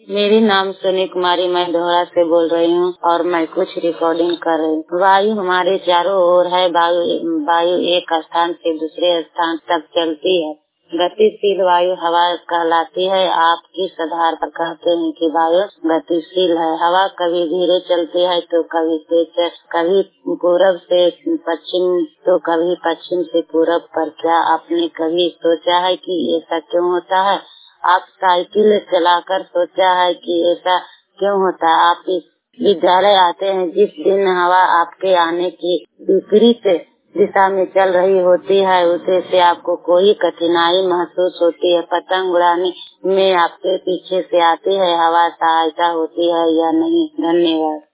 मेरी नाम सोनी कुमारी, मैं ढोरा से बोल रही हूँ और मैं कुछ रिकॉर्डिंग कर रही हूँ। वायु हमारे चारों ओर है। वायु एक स्थान से दूसरे स्थान तक चलती है। गतिशील वायु हवा कहलाती है। आप किस आधार पर कहते हैं कि वायु गतिशील है? हवा कभी धीरे चलती है तो कभी तेज, कभी पूरब से पश्चिम तो कभी पश्चिम से पूरब। पर क्या आपने कभी सोचा है कि ऐसा क्यों होता है? आप साइकिल चलाकर सोचा है कि ऐसा क्यों होता है? आप इस विद्यालय आते हैं जिस दिन हवा आपके आने की विपरीत दिशा में चल रही होती है, उसे से आपको कोई कठिनाई महसूस होती है? पतंग उड़ाने में आपके पीछे से आती है हवा, सहायता होती है या नहीं? धन्यवाद।